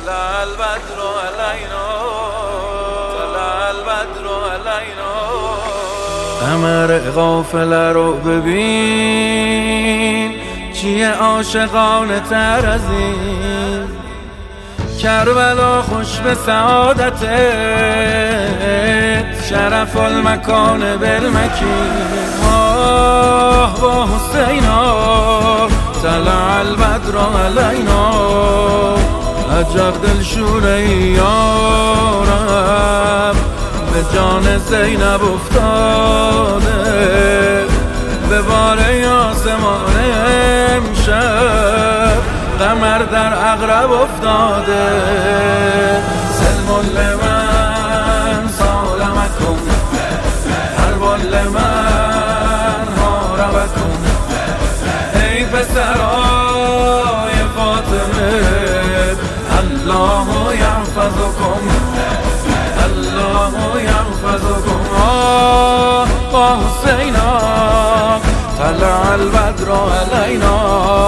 طلع البدر علينا طلع البدر علينا. قمر غافله رو ببین، چیه عاشقانه تر از این؟ کربلا خوش به سعادتت، شرف المکان بالمکین. آه با حسینا طلع البدر علینا، عجب دلشوره یارم به جان زینب افتاده، به باره آسمان امشب قمر در عقرب افتاده. سلم لمن سالمکم، حرب لمن حاربکم. ای پسرای فاطمه الله یحفظکم الله یحفظکم. با حسینا طلع البدر علینا.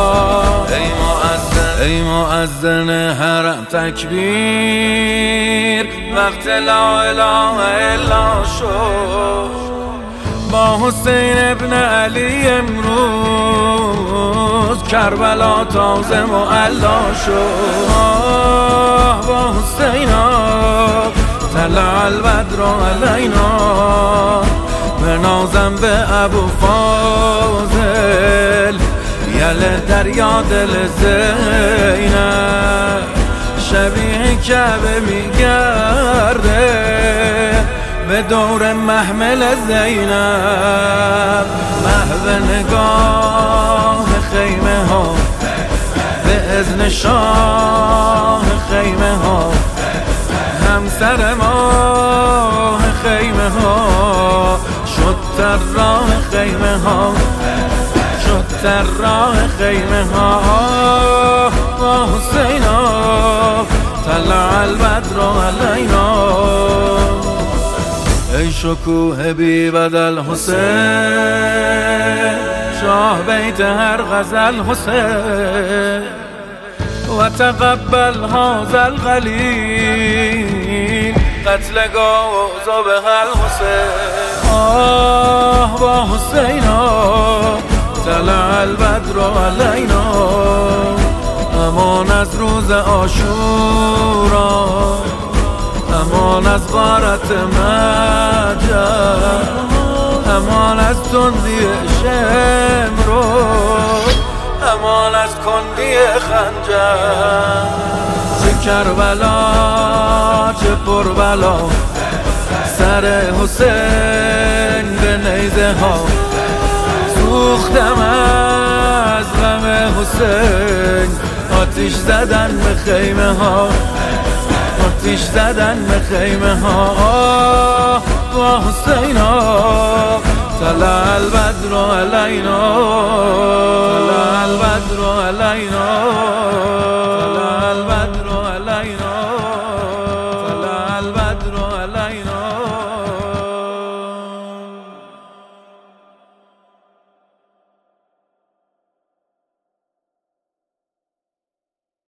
ای مؤذن حرم تکبیر، وقت لا اله الا شد. با حسین ابن علی امروز کربلا تازه معلا شد. با حسینا طلع البدر علینا، بنازم به ابو فاضل یله دریا دل زینب، شبیه کعبه میگرده به دور محمل زینب. محو نگاه خیمه ها به اذن شاه خیمه ها، همسر ماه خیمه ها شد طراح خیمه ها شد طراح خیمه ها. با حسینا طلع البدر علینا. ای شکوه بی بدل حسین، شاه بیت هر غزل حسین، و تقبل هذا القلیل قتلگاه و ذبح الحسین. آه با حسینا طلع البدر علینا، امان از روز عاشورا، امان از غارت مجد، امان از تندی شمرو، امان از کندی خنجر. چه کربلا چه پربلا، سر حسین به نیزه ها سوختم از غم حسین. آتیش زدن به خیمه ها آتیش زدن به خیمه ها. با حسینا طلع البدر علینا طلع البدر علینا.